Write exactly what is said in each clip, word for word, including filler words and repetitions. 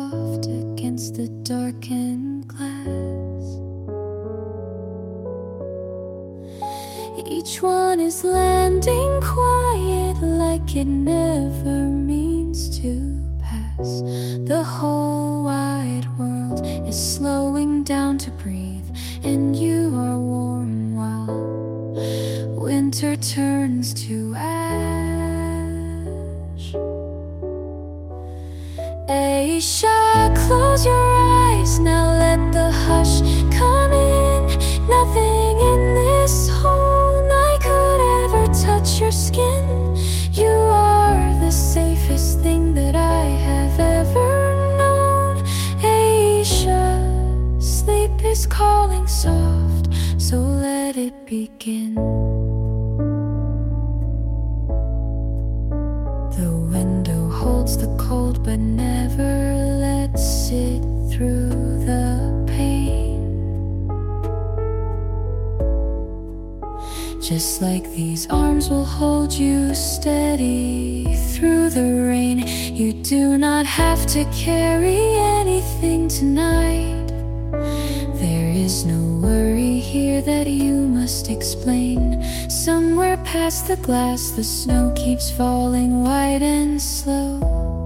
soft against the darkened glass. Each one is landing quiet, like it never means to pass. The whole wide world is slowing down to breathe, and you are warm while winter turns to ash. Aisha, close your eyes, now let the hush come in. Nothing in this whole night could ever touch your skin. You are the safest thing that I have ever known. Aisha, sleep is calling soft, so let it begin. The window holds the cold but never lets it through the pain. Just like these arms will hold you steady through the rain. You do not have to carry anything tonight. There is no worry here that you must explain. Somewhere past the glass, the snow keeps falling white and slow,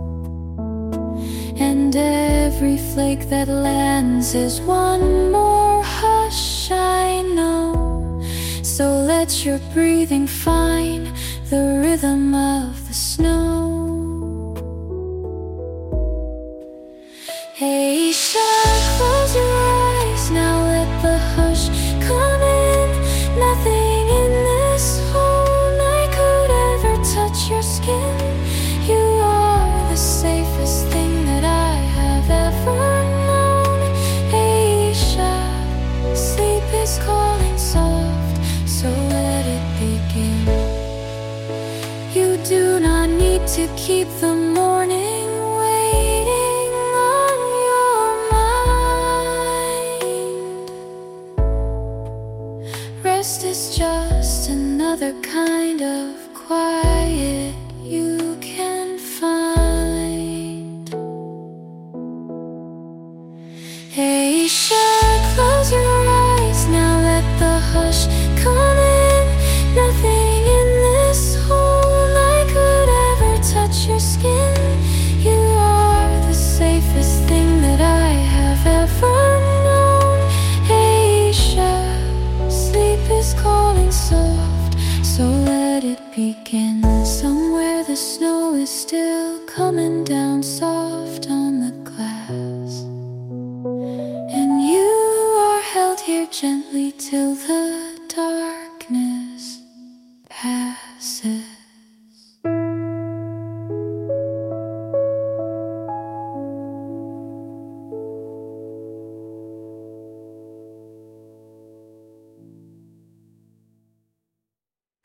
and every flake that lands is one more hush, I know. So let your breathing find the rhythm of the snow. Aisha, close your eyes, now let the hush come in. Nothing in this whole night could ever touch your skin. You are the safest thing that I have ever known. Aisha, sleep is calling soft, so let it begin. You do not need to keep the morning waiting on your mind. Rest is just another kind of quiet you can find. Aisha, close your eyes, now let the hush come in. Nothing in this whole night could ever touch your skin. You are the safest thing that I have ever known. Aisha, sleep is calling soft, so let it begin. Somewhere the snow is still coming down soft on the glass, and you are held here gently till the